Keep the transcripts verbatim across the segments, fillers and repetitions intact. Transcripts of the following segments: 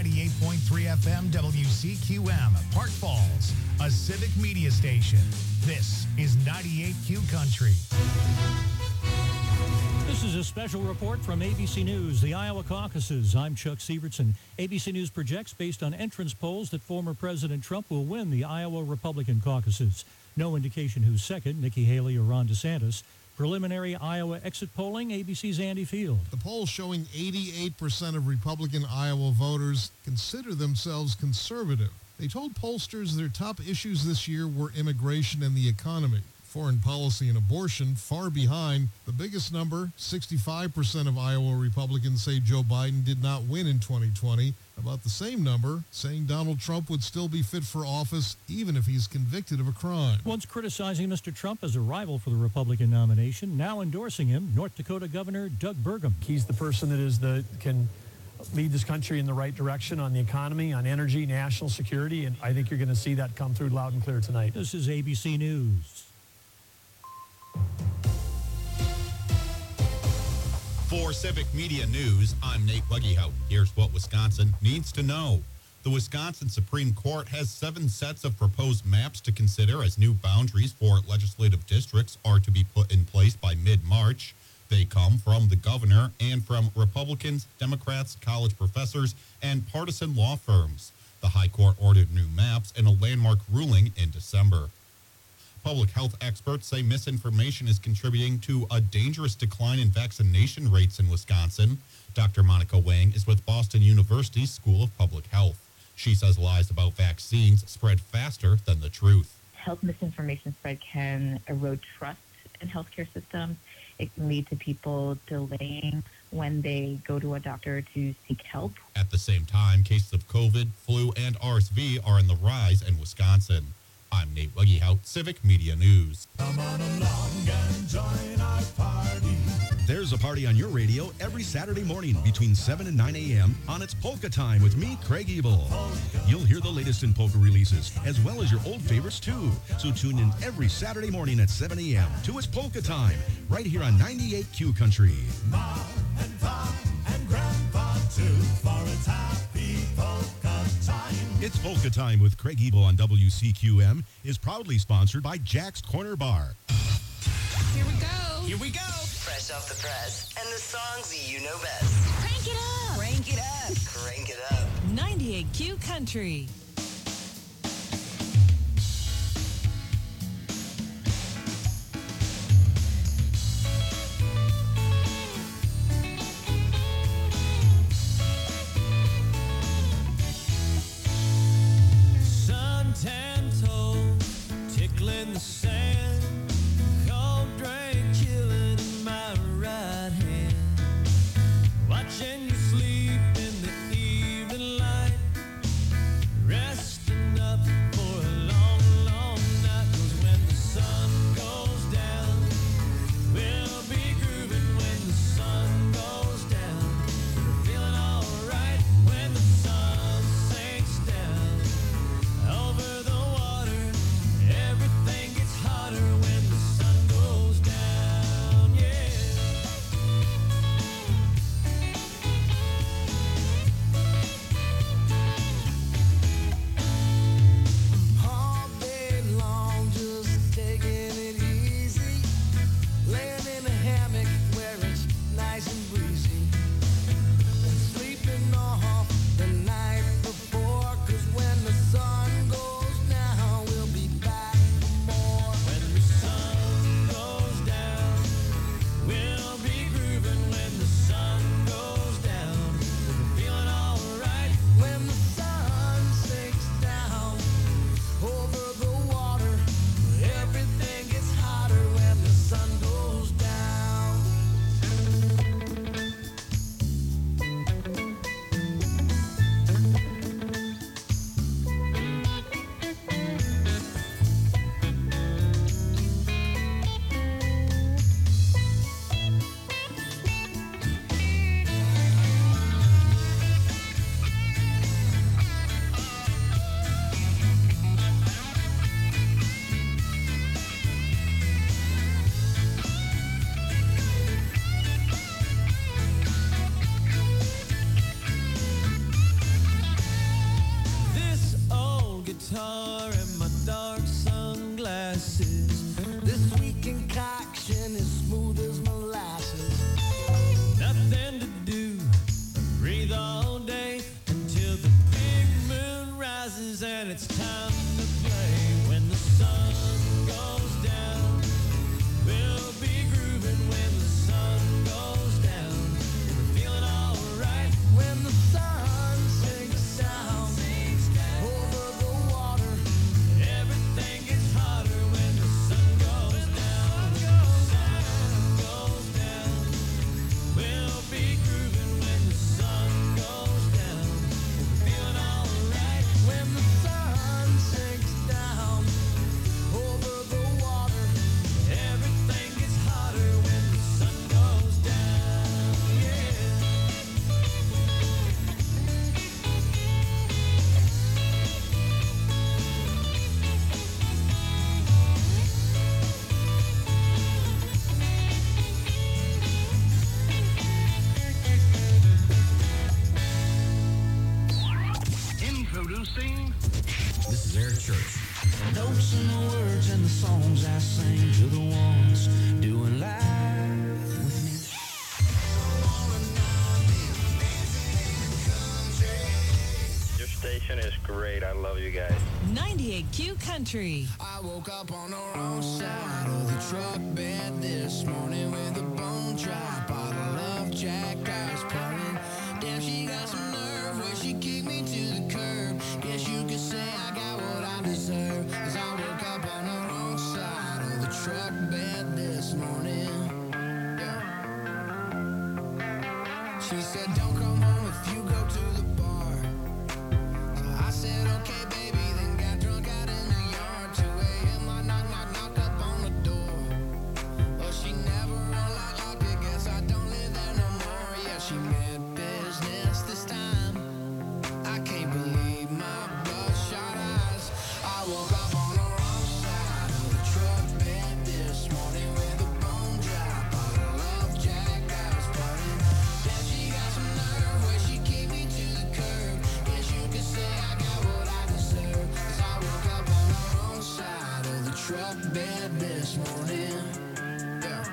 ninety-eight point three F M W C Q M, Park Falls, a civic media station. This is ninety-eight Q Country. This is a special report from A B C News, the Iowa caucuses. I'm Chuck Sievertson. A B C News projects, based on entrance polls, that former President Trump will win the Iowa Republican caucuses. No indication who's second, Nikki Haley or Ron DeSantis. Preliminary Iowa exit polling, A B C's Andy Field. The poll showing eighty-eight percent of Republican Iowa voters consider themselves conservative. They told pollsters their top issues this year were immigration and the economy. Foreign policy and abortion far behind. The biggest number, sixty-five percent of Iowa Republicans say Joe Biden did not win in twenty twenty. About the same number saying Donald Trump would still be fit for office even if he's convicted of a crime. Once criticizing Mister Trump as a rival for the Republican nomination, now endorsing him, North Dakota Governor Doug Burgum. He's the person that is the can lead this country in the right direction on the economy, on energy, national security, and I think you're going to see that come through loud and clear tonight. This is A B C News. For Civic Media News, I'm Nate Weggehout. Here's what Wisconsin needs to know. The Wisconsin Supreme Court has seven sets of proposed maps to consider as new boundaries for legislative districts are to be put in place by mid-March. They come from the governor and from Republicans, Democrats, college professors, and partisan law firms. The High Court ordered new maps in a landmark ruling in December. Public health experts say misinformation is contributing to a dangerous decline in vaccination rates in Wisconsin. Doctor Monica Wang is with Boston University's School of Public Health. She says lies about vaccines spread faster than the truth. Health misinformation spread can erode trust in healthcare systems. It can lead to people delaying when they go to a doctor to seek help. At the same time, cases of COVID, flu, and R S V are in the rise in Wisconsin. I'm Nate Weggehout, Civic Media News. Come on along and join our party. There's a party on your radio every Saturday morning between seven and nine a.m. on It's Polka Time with me, Craig Ebel. You'll hear the latest in polka releases, as well as your old favorites, too. So tune in every Saturday morning at seven a.m. to It's Polka Time, right here on ninety-eight Q Country. Ma and Pa and Grandpa, too, for it's happy polka time. It's Polka Time with Craig Ebel on W C Q M is proudly sponsored by Jack's Corner Bar. Here we go. Here we go. Fresh off the press and the songs you know best. Crank it up. Crank it up. Crank it up. ninety-eight Q Country. Suntan toes, tickling the sand, cold drink chilling in my right hand, watching you sleep in the evening light, love you guys. ninety-eight Q Country. I woke up on the wrong side of the truck bed this morning with a bone dry bottle of Jack Ice pouring. Damn, she got some nerve where she kicked me to the curb. Guess you could say I got what I deserve. Cause I woke up on the wrong side of the truck bed this morning. Yeah. She said, don't come home if you go to the bar. So I said, okay, baby, then got drunk out in the yard. two a.m. I knock, knock, knocked up on the door. But she never unlocked, locked it. Guess I don't live there no more. Yeah, she meant business this time. I can't believe my bloodshot eyes. I woke up on the wrong side of the truck bed this morning with a bone dry bottle of Jack Ice pouring. Then she got some nerve where she kicked me to the curb. Guess you could say I got what I deserve. Cause I woke up on the wrong side of the truck bed this morning. Yeah.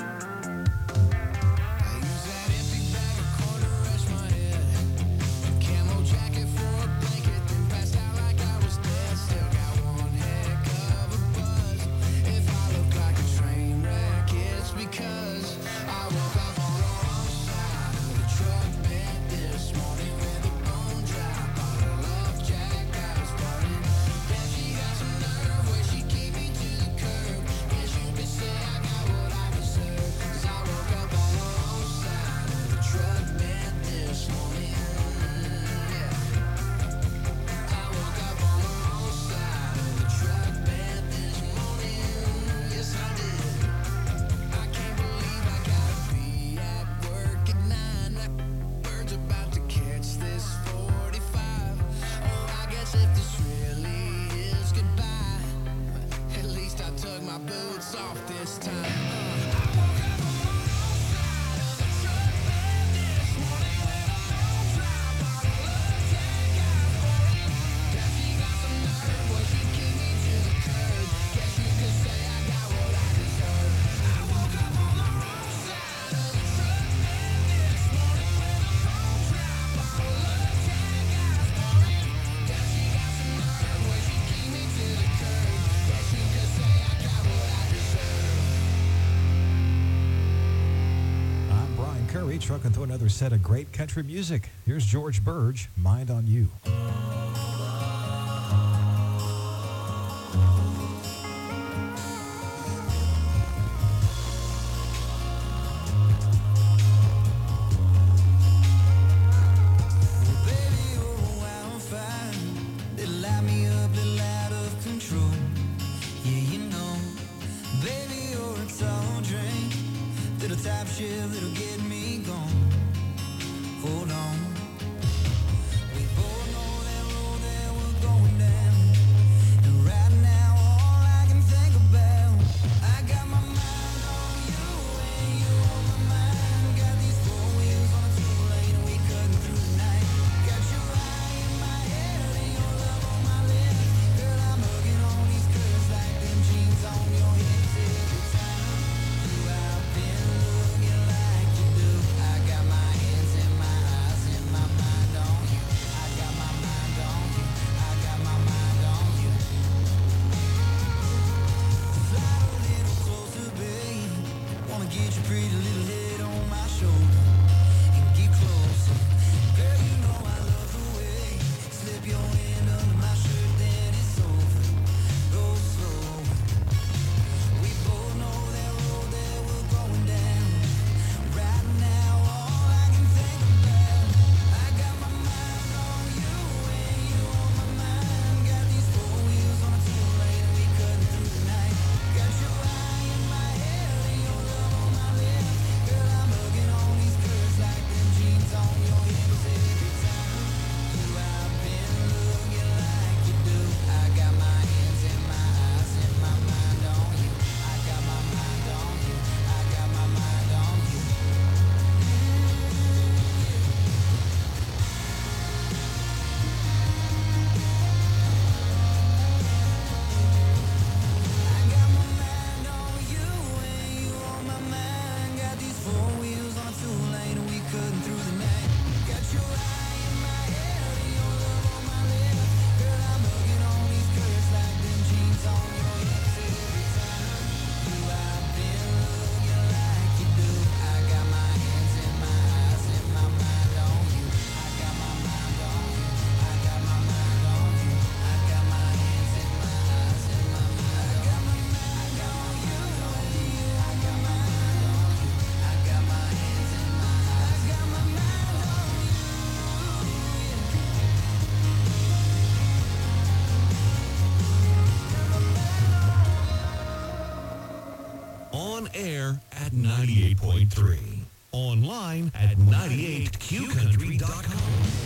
I use that empty bag of corn to rest my head. Camo jacket for a blanket, then passed out like I was dead. Still got one heck of a buzz. If I look like a train wreck, it's because I woke up on the wrong side of the truck bed this morning with a bone dry bottle of Jack Ice pouring. Then she got some nerve where she kicked me to the curb. Guess you could say I got what I deserve. Cause I woke up on the wrong side of the truck bed this morning. Yeah. I woke up on the wrong side of the truck bed this morning. Yes, I did. I can't believe I gotta be at work at nine. That bird's about to catch this forty-five. Oh, I guess if this really is goodbye, at least I took my boots off this time. I woke up on the wrong side of the truck bed this morning with a bone dry bottle of Jack Ice pouring. Yeah, she got some nerve where she kicked me to the curb. Guess you could say I got what I deserve. I woke up on the wrong side of the truck bed this morning with a bone dry bottle of Jack Ice pouring. Yeah, she got some nerve where she kicked me to the curb. Guess you could say I got what I deserve. I'm Brian Curry, trucking through another set of great country music. Here's George Burge, Mind on You. Baby, you're a wildfire. Little light me up, little out of control. Yeah, you know. Baby, you're a tall drink. Little top shit, little get me gone. Hold on. We both know that road that we're going down. And right now, all I can think about, I got my mind on you and you on my mind. Got these four wheels on a two-lane and we cutting through the night. Got your eye in my head and your love on my lips. Girl, I'm hugging on these curves like them jeans on your hips every time you out been looking like you do. I got my hands in my eyes and my mind on you. I got my mind on you. I got my mind on you. Fly a little closer, babe. Wanna get your pretty little head on my shoulder and get closer. Girl, you know I love the way you slip your hand under my shirt, then it's over. Go slow. We both know that road that we're going down. Right now, all I can think about, I got my mind on you and you on my mind. Got these four wheels on a two-lane and we cutting through the night. Got your eye in my head and your love on my lips. On air at ninety-eight point three. Online at ninety-eight Q country dot com.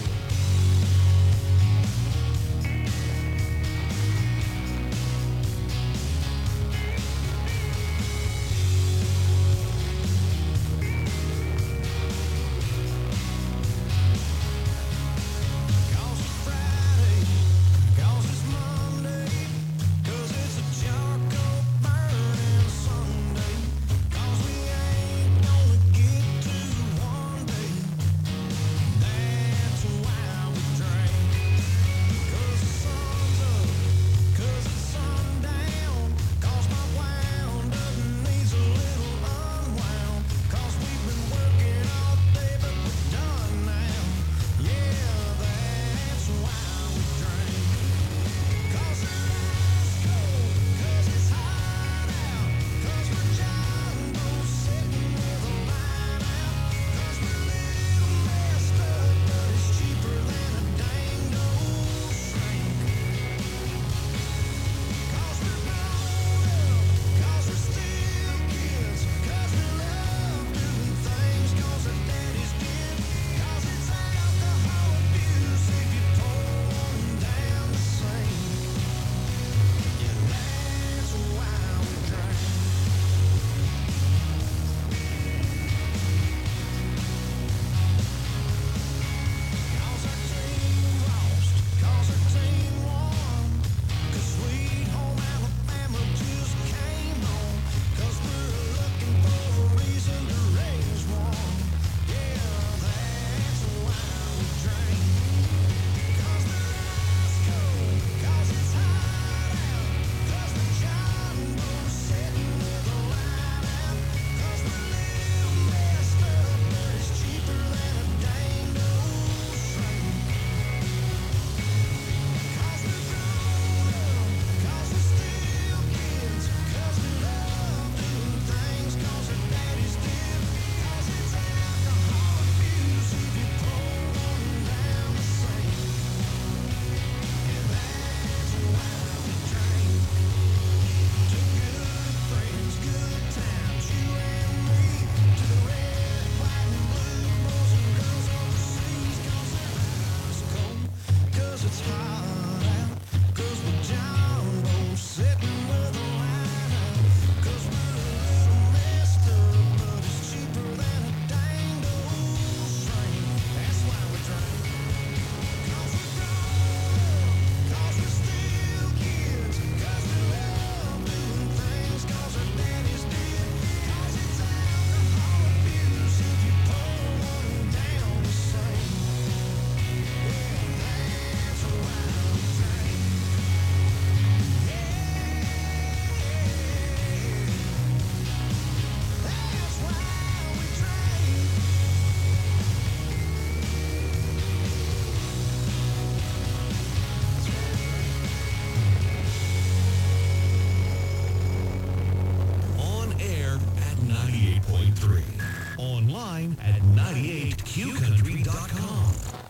Online at ninety-eight Q country dot com.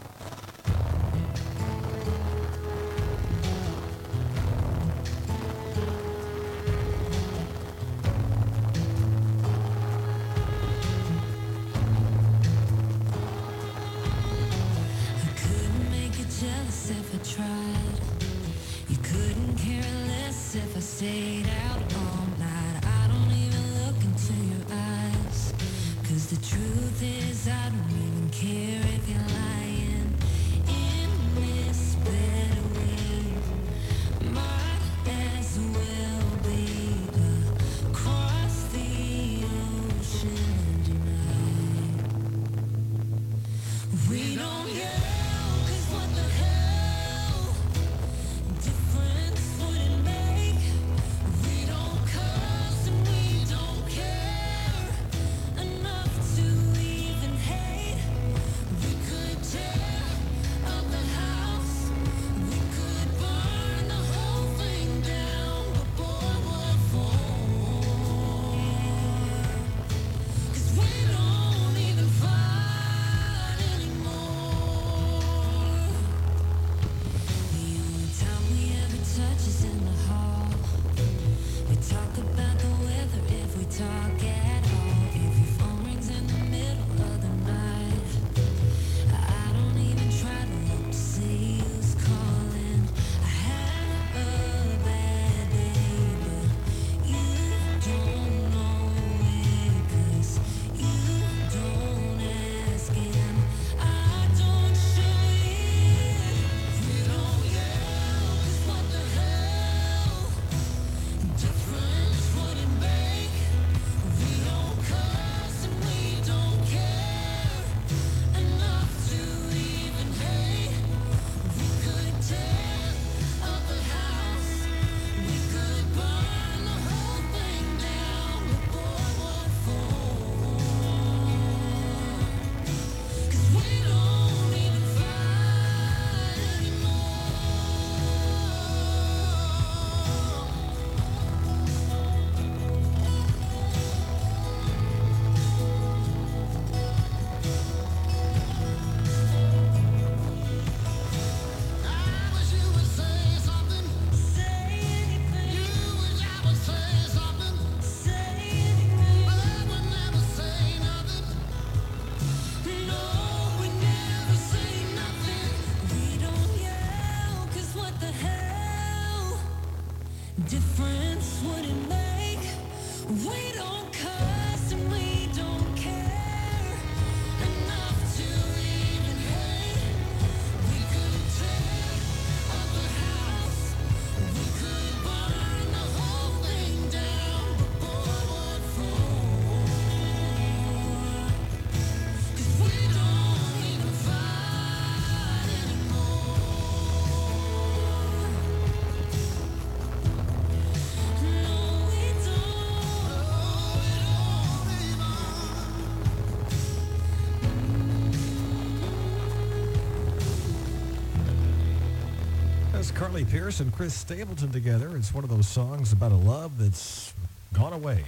Jealous if I tried. You couldn't care less if I stayed out all night. I don't even look into your eyes, 'cause the truth is I don't even care if you're lying. That's Carly Pearce and Chris Stapleton together. It's one of those songs about a love that's gone away.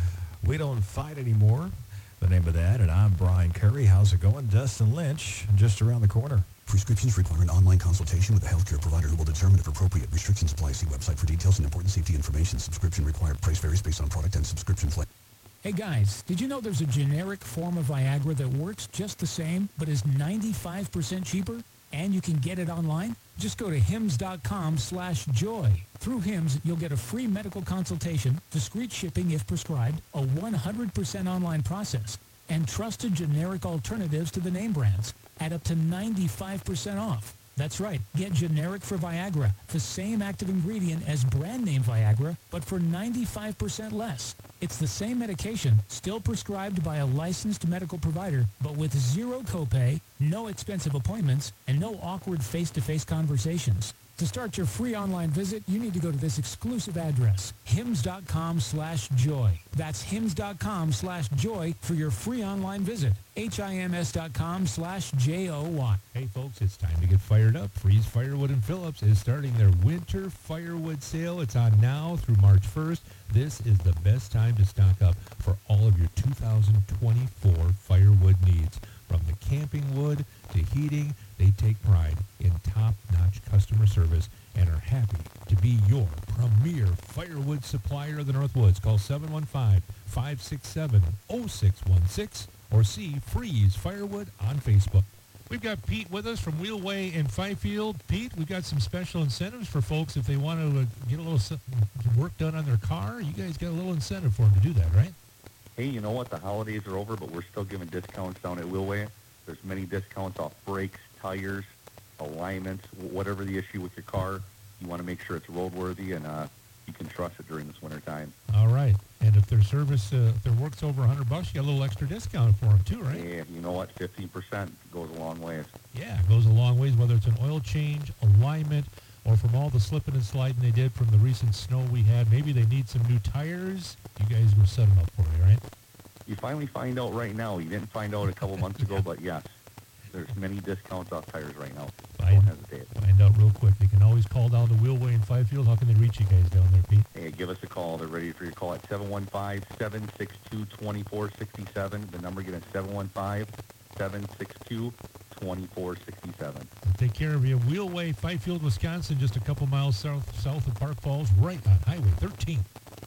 We Don't Fight Anymore, the name of that. And I'm Brian Curry. How's it going? Dustin Lynch, just around the corner. Prescriptions require an online consultation with a healthcare provider who will determine if appropriate. Restrictions apply. See website for details and important safety information. Subscription required. Price varies based on product and subscription plan. Hey guys, did you know there's a generic form of Viagra that works just the same but is ninety-five percent cheaper? And you can get it online? Just go to hims.com slash joy. Through Hims, you'll get a free medical consultation, discreet shipping if prescribed, a one hundred percent online process, and trusted generic alternatives to the name brands at up to ninety-five percent off. That's right. Get generic for Viagra, the same active ingredient as brand name Viagra, but for ninety-five percent less. It's the same medication, still prescribed by a licensed medical provider, but with zero copay, no expensive appointments, and no awkward face-to-face conversations. To start your free online visit, you need to go to this exclusive address, hims.com slash joy. That's hims.com slash joy for your free online visit. H-I-M-S.com slash J-O-Y. Hey folks, it's time to get fired up. Freeze Firewood and Phillips is starting their winter firewood sale. It's on now through March first. This is the best time to stock up for all of your two thousand twenty-four firewood needs. From the camping wood to heating, they take pride in top-notch customer service and are happy to be your premier firewood supplier of the Northwoods. Call seven one five, five six seven, zero six one six or see Freeze Firewood on Facebook. We've got Pete with us from Wheelway in Fifield. Pete, we've got some special incentives for folks if they want to uh, get a little work done on their car. You guys got a little incentive for them to do that, right? Hey, you know what? The holidays are over, but we're still giving discounts down at Wheelway. There's many discounts off brakes, tires, alignments, whatever the issue with your car. You want to make sure it's roadworthy and uh, you can trust it during this winter time. All right. And if their service, uh, if their work's over one hundred bucks, you got a little extra discount for them too, right? Yeah, you know what? fifteen percent goes a long ways. Yeah, it goes a long ways, whether it's an oil change, alignment, or from all the slipping and sliding they did from the recent snow we had. Maybe they need some new tires. You guys will set them up for you, right? You finally find out right now. You didn't find out a couple months ago, but yes, there's many discounts off tires right now. Find, Don't hesitate. Find out real quick. They can always call down to Wheelway in Fifield. How can they reach you guys down there, Pete? Hey, give us a call. They're ready for your call at seven one five, seven six two, two four six seven. The number again is seven one five, seven six two, two four six seven. We'll take care of you. Wheelway, Fifield, Wisconsin, just a couple miles south, south of Park Falls, right on Highway thirteen.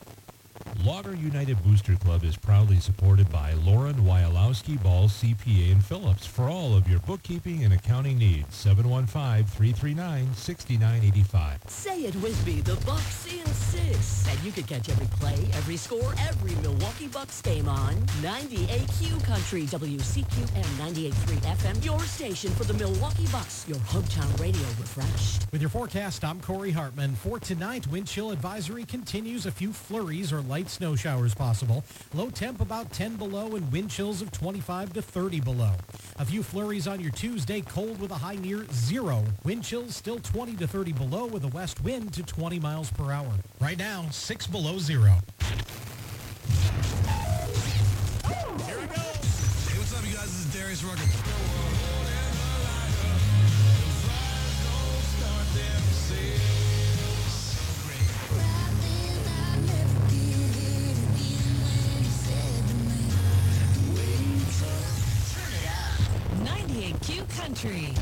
Logger United Booster Club is proudly supported by Lauren Wyalowski Ball C P A and Phillips for all of your bookkeeping and accounting needs. seven one five, three three nine, six nine eight five. Say it with me, the Bucks insist. And you can catch every play, every score, every Milwaukee Bucks game on ninety-eight Q Country, W C Q M ninety-eight point three F M, your station for the Milwaukee Bucks, your hometown radio refreshed. With your forecast, I'm Corey Hartman. For tonight, wind chill advisory continues. A few flurries or light snow showers possible. Low temp about ten below and wind chills of twenty-five to thirty below. A few flurries on your Tuesday, cold with a high near zero. Wind chills still twenty to thirty below with a west wind to twenty miles per hour. Right now, six below zero. Here we go. Hey, what's up, you guys? This is Darius Rucker. ninety-eight Q Country.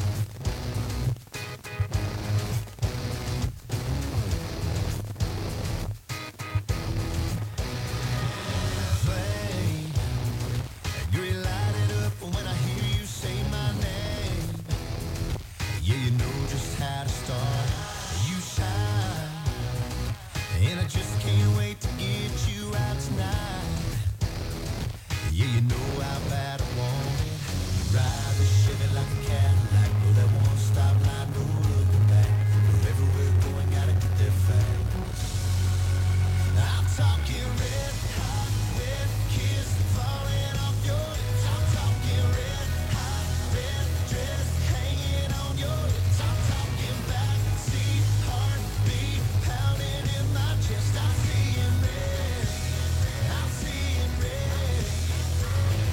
Yeah, you know just how to start. You shine, and I just can't wait to get you out tonight. Yeah, you know how bad I want it. Ride the Chevy like a Cadillac, go that one stop line, no looking back. Wherever we're going, gotta get there fast. I'm talking red hot, red kiss falling off your lips. I'm talking red hot, red dress hanging on your lips. I'm talking backseat heartbeat pounding in my chest. I'm seeing red, I'm seeing red.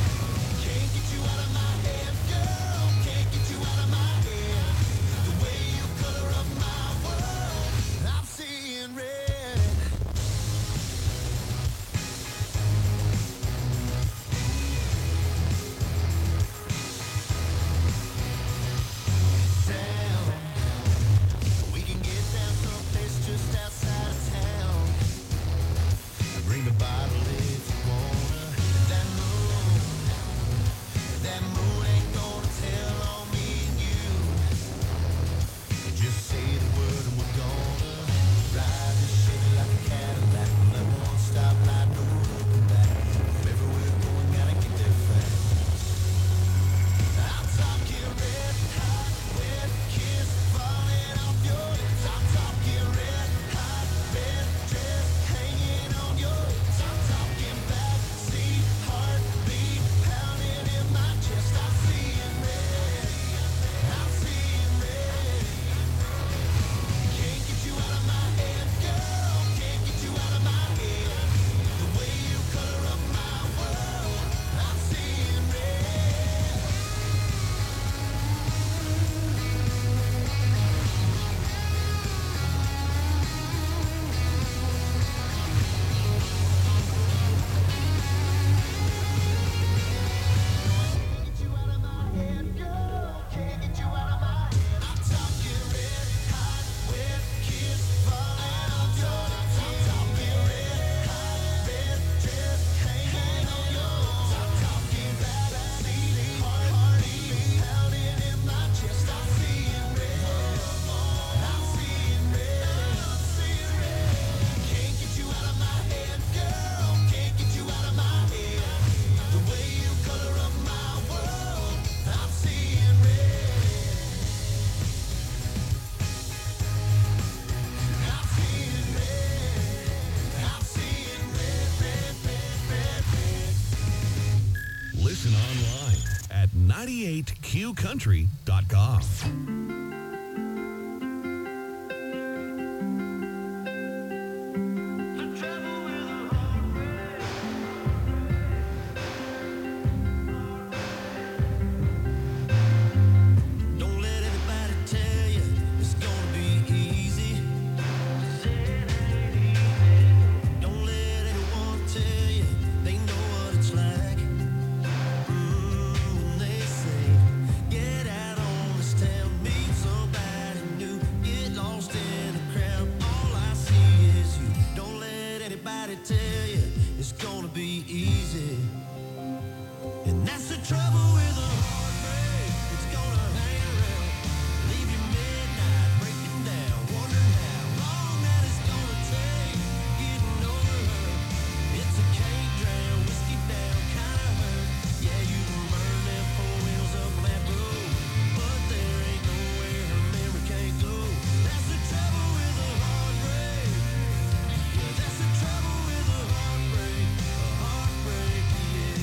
Listen online at ninety-eight q country dot com. Don't let anybody tell you it's gonna be easy. Don't let anyone tell you they know what it's like. Mm, they say, get out on this town, meet somebody new, get lost in the crowd. All I see is you. Don't let anybody tell you it's gonna be easy. And that's the trouble with a heartbreak. It's gonna hang around, leave you midnight, breaking down, wondering how long that it's gonna take getting over her. It's a can't drown, whiskey down kind of hurt. Yeah, you can burn them four wheels up on that road, but there ain't nowhere her memory can't go. That's the trouble with a heartbreak. Yeah, that's the trouble with a heartbreak. A heartbreak, yeah.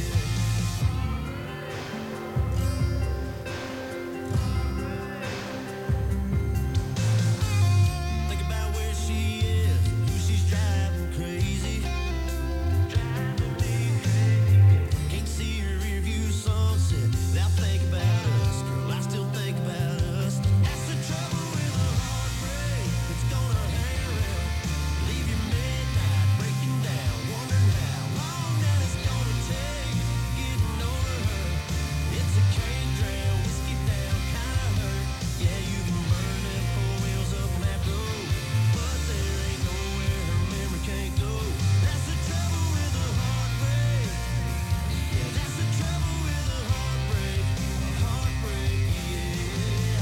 Think about where she is, who she's driving crazy. Driving me crazy. Can't see her rearview sunset without thinking about us. Girl, I still think about us. That's the trouble with a heartbreak. It's gonna hang around, leave you midnight, breaking down, wondering how long that it's gonna take getting over her. It's a can't drown, whiskey down kind of hurt. Yeah, you can burn them four wheels up on that road, but there ain't nowhere her memory can't go. That's the trouble with a heartbreak. Yeah, that's the trouble with a heartbreak. A heartbreak, yeah.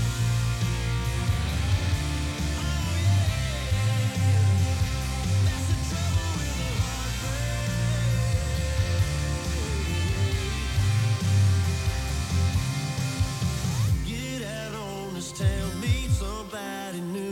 Oh yeah. That's the trouble with a heartbreak. Get out on this town, meet somebody new.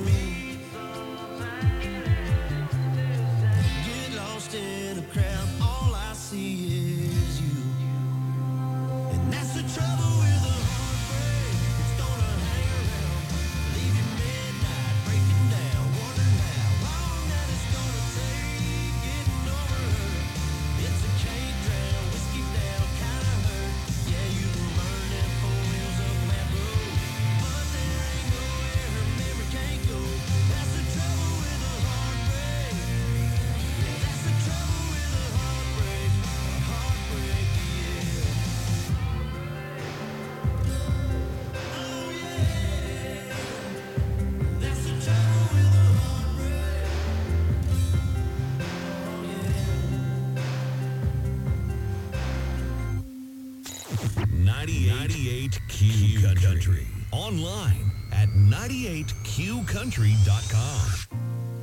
Get lost in a crowd, all I see is you. And that's the trouble with a heartbreak. It's gonna hang around, leave you midnight, breaking down, wondering how long that it's gonna take getting over her. It's a can't drown, whiskey down kind of hurt. Yeah, you can burn them four wheels up on that road, but there ain't nowhere her memory can't go. That's the trouble with a heartbreak. Yeah, that's the trouble with a heartbreak. A heartbreak, yeah. Oh yeah. That's the trouble with a heartbreak. ninety-eight Q Country. Online at ninety-eight q country dot com.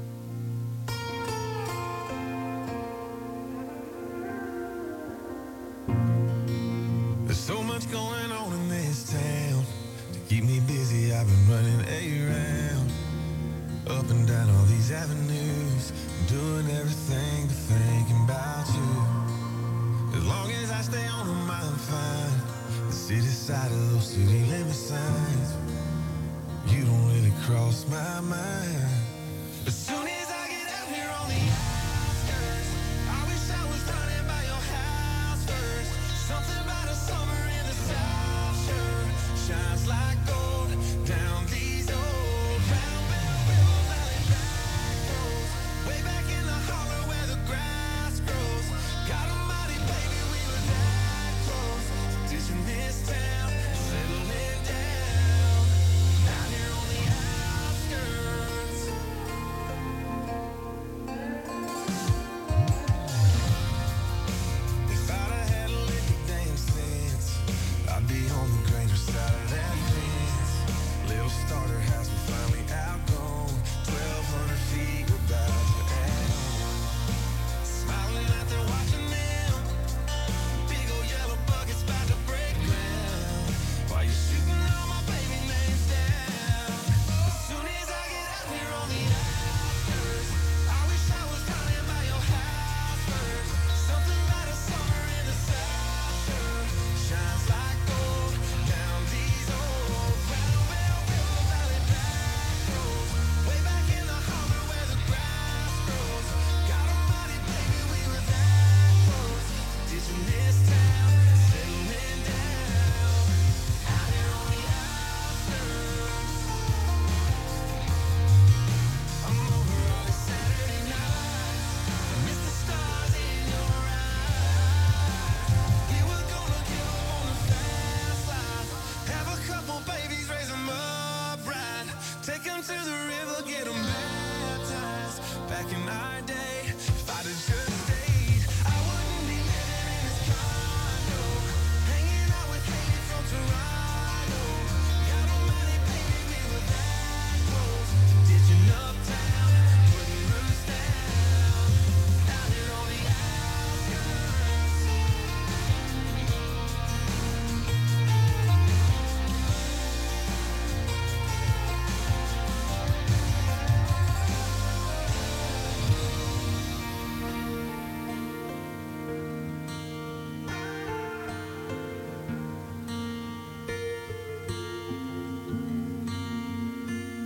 There's so much going on in this town. To keep me busy, I've been running around, up and down all these avenues, doing everything but thinking about you. As long as I stay on them, I'm fine. The city side of those city limit signs, you don't really cross my mind. As soon as I get out here on the outskirts, I wish I was running by your house first. Something about a summer in the South Shore shines like gold down these old round bell river valley back roads. Way back in the holler where the grass grows. God almighty, baby, we were that close. Ditching this town, settling down. Out here on the outskirts.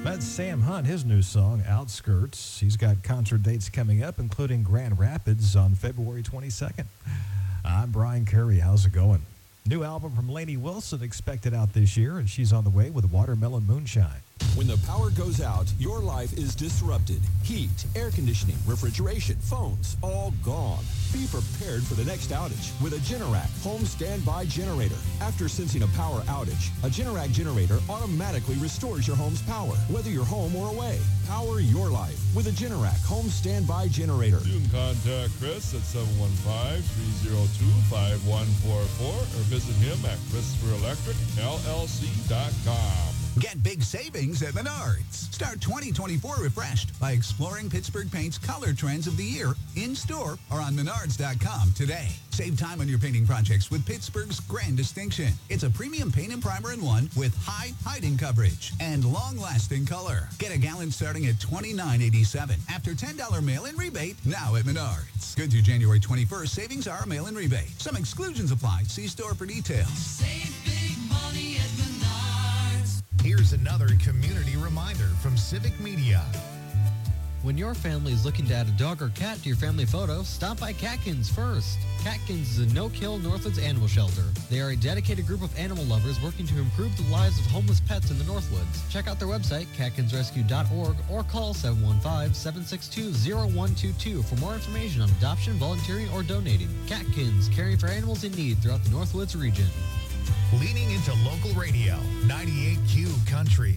That's Sam Hunt, his new song, Outskirts. He's got concert dates coming up, including Grand Rapids on February twenty-second. I'm Brian Curry. How's it going? New album from Lainey Wilson expected out this year, and she's on the way with Watermelon Moonshine. When the power goes out, your life is disrupted. Heat, air conditioning, refrigeration, phones, all gone. Be prepared for the next outage with a Generac home standby generator. After sensing a power outage, a Generac generator automatically restores your home's power, whether you're home or away. Power your life with a Generac home standby generator. You can contact Chris at seven one five, three oh two, five one four four or visit him at Christopher Electric L L C dot com. Get big savings at Menards. Start twenty twenty-four refreshed by exploring Pittsburgh Paint's color trends of the year in-store or on Menards dot com today. Save time on your painting projects with Pittsburgh's Grand Distinction. It's a premium paint and primer in one with high hiding coverage and long-lasting color. Get a gallon starting at twenty-nine eighty-seven after ten dollars mail-in rebate now at Menards. Good through January twenty-first. Savings are a mail-in rebate. Some exclusions apply. See store for details. Save big money at Menards. Here's another community reminder from Civic Media. When your family is looking to add a dog or cat to your family photo, stop by Catkins first. Catkins is a no-kill Northwoods animal shelter. They are a dedicated group of animal lovers working to improve the lives of homeless pets in the Northwoods. Check out their website, catkins rescue dot org, or call seven one five, seven six two, zero one two two for more information on adoption, volunteering, or donating. Catkins, caring for animals in need throughout the Northwoods region. Leaning into local radio, ninety-eight Q Country.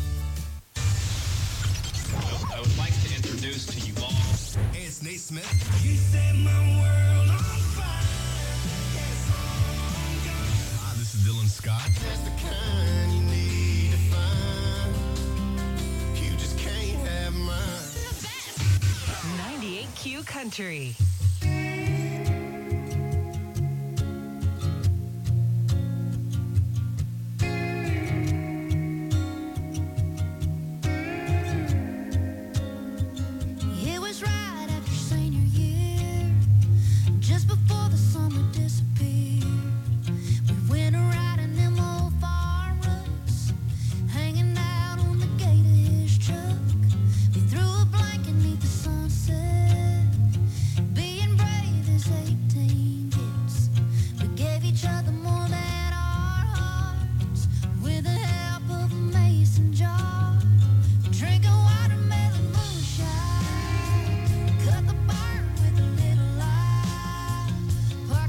I would like to introduce to you all. Hey, it's Nate Smith. You set my world on fire. Ah, this is Dylan Scott. That's the kind you need to find. You just can't have mine. ninety-eight Q Country. It was right after senior year, just before the summer disappeared. We went around in them old farm ruts, hanging out on the gate of his truck. We threw a blanket neath the sunset, being brave as eighteen gets. We gave each other more than our hearts, with the help of a mason jar, drinking watermelon moonshine. Cut the barn with a little light.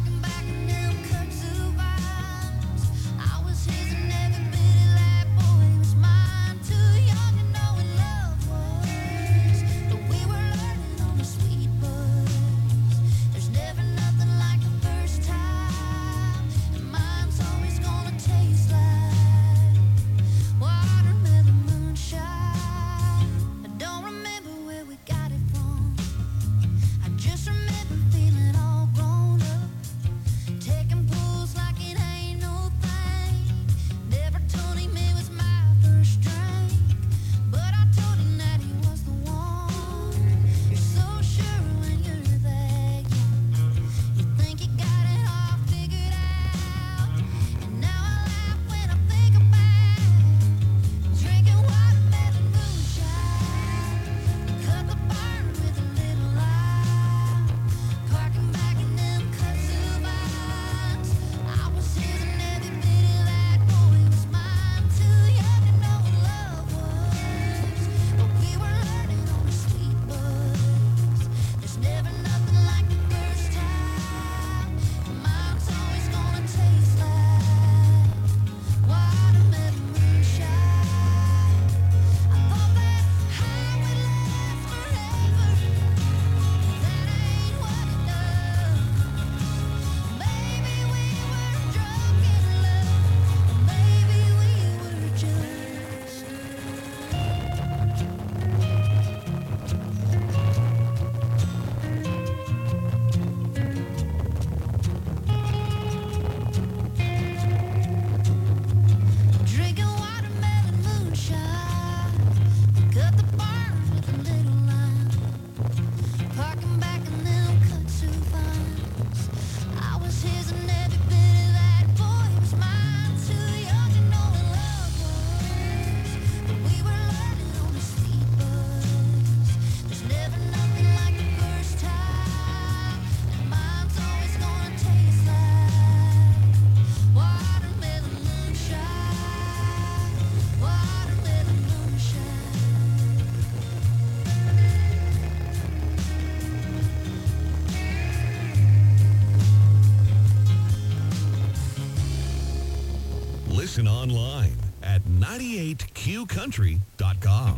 Listen online at ninety-eight q country dot com.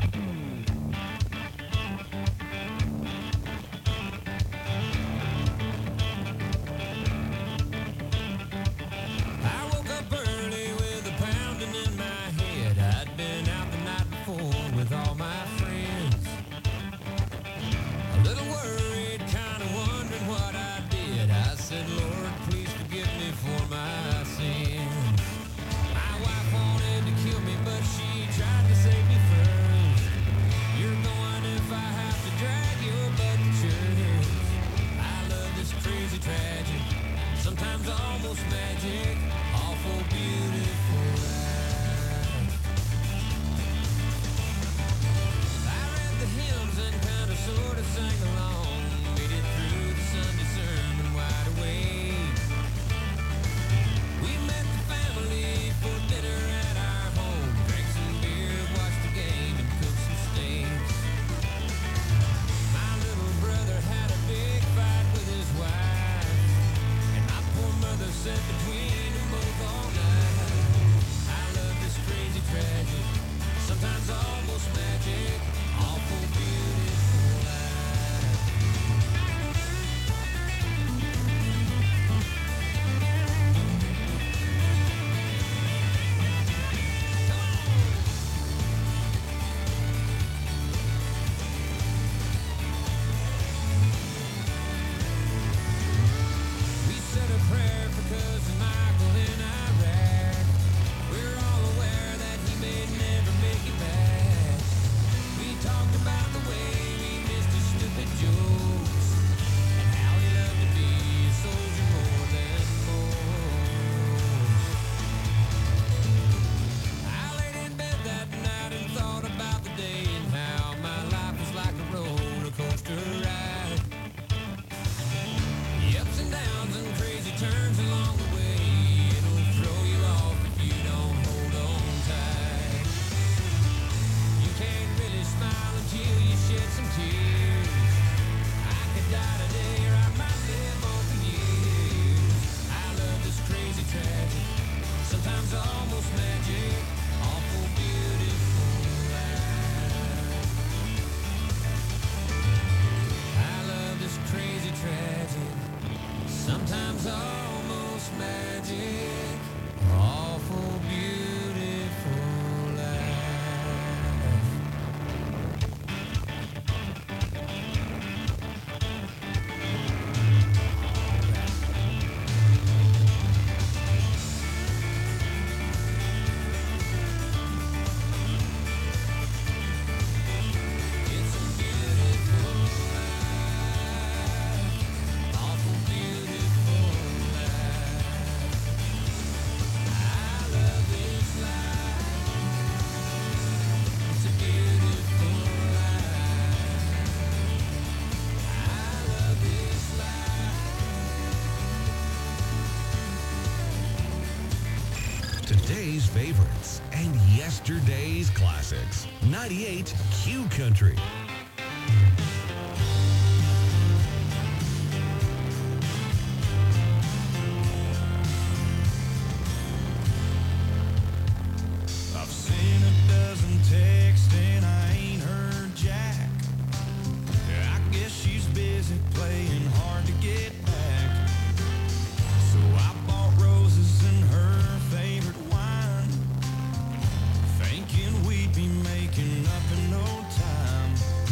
I woke up early with a pounding in my head. I'd been out the night before with all my friends. A little worried, kind of wondering what I did. I said, Lord, please forgive me for my sins. My wife wanted to kill me, but she tried to save me first. You're going if I have to drag your butt to church. I love this crazy tragic, sometimes almost magic, awful beautiful life. I read the hymns and kind of sort of sang along, made it through the Sunday sermon wide awake. We met the family for dinner at our home, drank some beer, watched the game, and cooked some steaks. My little brother had a big fight with his wife, and my poor mother sat between them both all night. I love this crazy tragic, sometimes almost magic, awful beautiful life. We said a prayer for cousin Michael in Iraq. We're all aware that he may never make it back. We talked about the way we missed his stupid jokes and how he loved to be a soldier more than most. I laid in bed that night and thought about the day and how my life was like a roller coaster ride. The ups and downs and crazy turns along the way, it'll throw you off if you don't hold on tight. You can't really smile until you shed some tears. I could die today or I might live on for years. I love this crazy tragic, sometimes almost magic, awful beautiful life. I love this crazy tragic, sometimes almost magic, awful beautiful life. It's a beautiful life, awful beautiful life. I love this life. It's a beautiful life. I love this life. Today's favorites and yesterday's classics. ninety-eight Q Country. I've seen a dozen texts and I ain't heard Jack. I guess she's busy playing hard to get back. So I bought roses and her favorite wine, thinking we'd be making up in no time.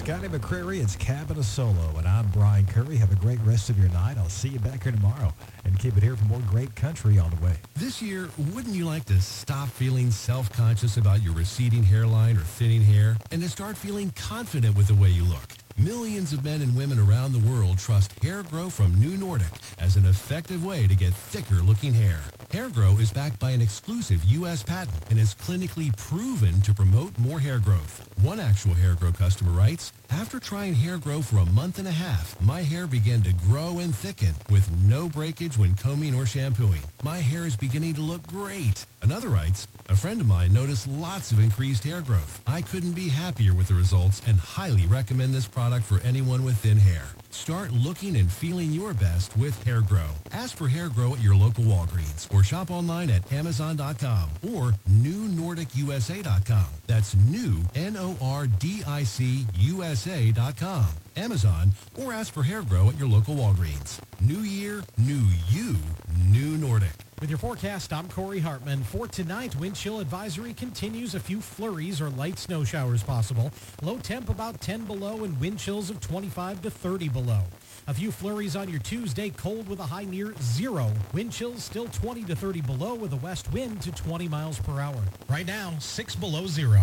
Scotty McCreary, it's Cabin of Solo, and I'm Brian Curry. Have a great rest of your night. I'll see you back here tomorrow, and keep it here for more great country on the way. This year, wouldn't you like to stop feeling self-conscious about your receding hairline or thinning hair, and to start feeling confident with the way you look? Millions of men and women around the world trust Hair Grow from New Nordic as an effective way to get thicker-looking hair. Hair Grow is backed by an exclusive U S patent and is clinically proven to promote more hair growth. One actual Hair Grow customer writes, "After trying Hair Grow for a month and a half, my hair began to grow and thicken with no breakage when combing or shampooing. My hair is beginning to look great." Another writes, "A friend of mine noticed lots of increased hair growth. I couldn't be happier with the results and highly recommend this product for anyone with thin hair." Start looking and feeling your best with Hair Grow. Ask for Hair Grow at your local Walgreens or shop online at amazon dot com or new nordic u s a dot com. That's new, N O R D I C U S A dot com. Amazon, or ask for Hair Grow at your local Walgreens. New year, new you, New Nordic. With your forecast, I'm Corey Hartman. For tonight, wind chill advisory continues. A few flurries or light snow showers possible. Low temp about ten below and wind chills of twenty-five to thirty below. A few flurries on your Tuesday, cold with a high near zero. Wind chills still twenty to thirty below with a west wind to twenty miles per hour. Right now, six below zero.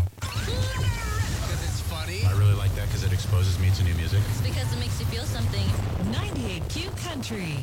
Because it's funny. I really like that because it exposes me to new music. It's because it makes you feel something. ninety-eight Q Country.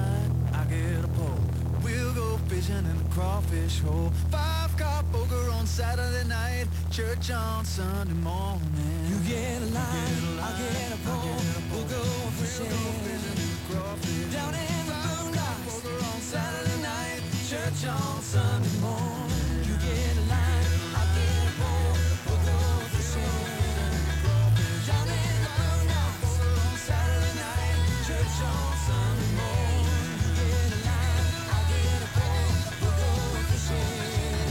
crawfish hole. Five cop poker on Saturday night, church on Sunday morning. You get a line, I'll get a pole. We'll go fishing down in the boondocks on Saturday night, church on Sunday morning. You get a line, I'll get a pole. We'll go fishing down in the boondocks on Saturday night, church on Sunday morning. You get a line, I'll get a pole. We'll go fishing.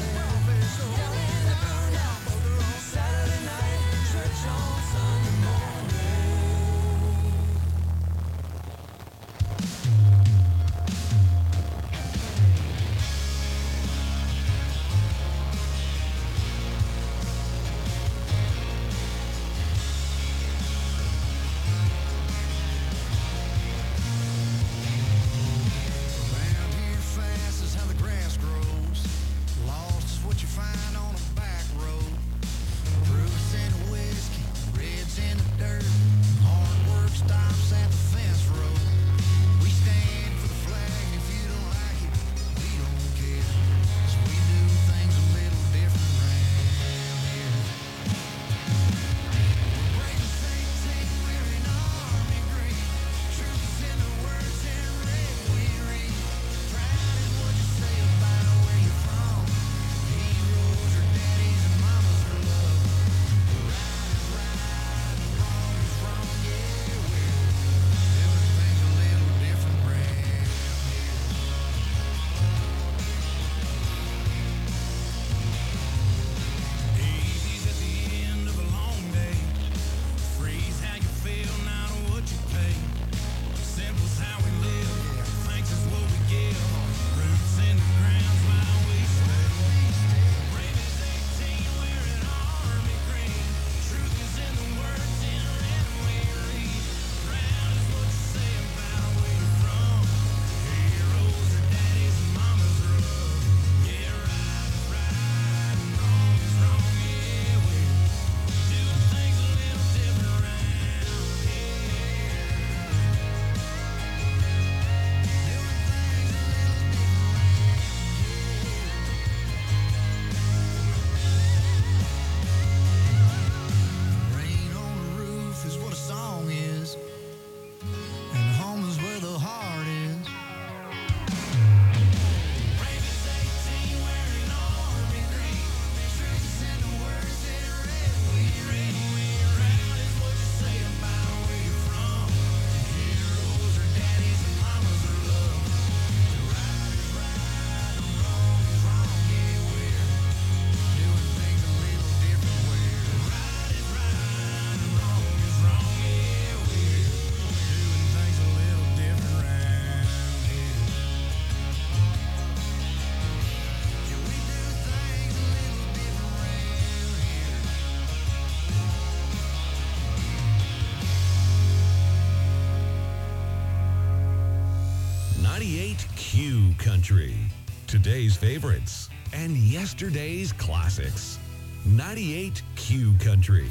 ninety-eight Q Country. Today's favorites and yesterday's classics. ninety-eight Q Country.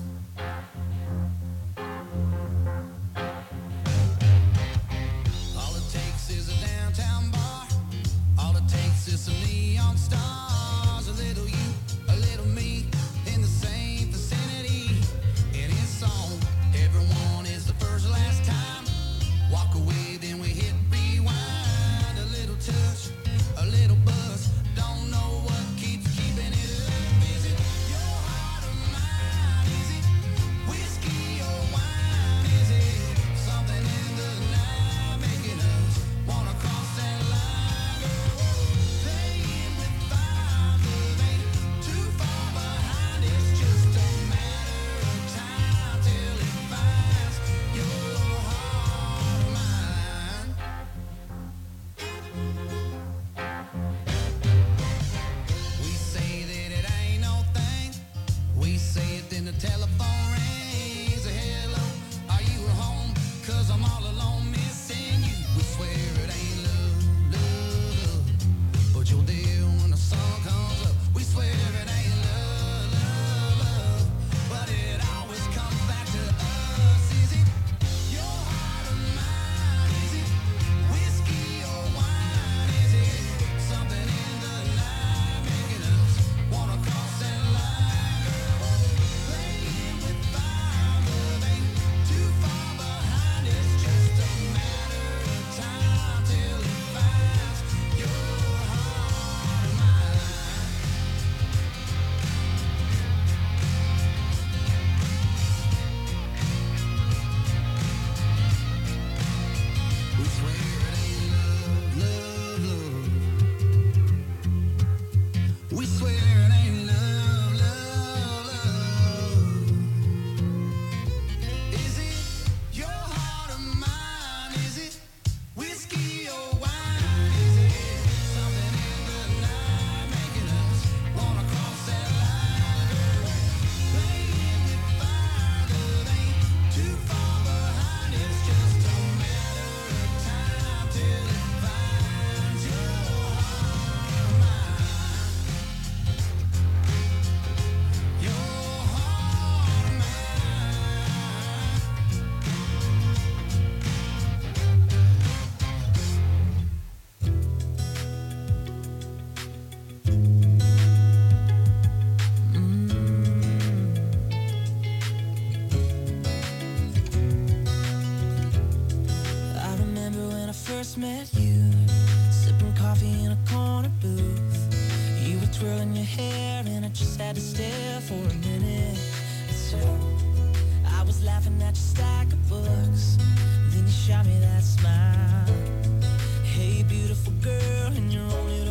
All it takes is a downtown bar. All it takes is some neon stars. A little you, a little me, in the same vicinity. And it's on. Everyone is the first last time. Walk away, then we hit rewind. A little touch, a little buzz. Don't know what keeps keeping it up. Is it your heart or mine? Is first met you, sipping coffee in a corner booth. You were twirling your hair and I just had to stare for a minute or two. I was laughing at your stack of books, then you shot me that smile. Hey, beautiful girl, and you're only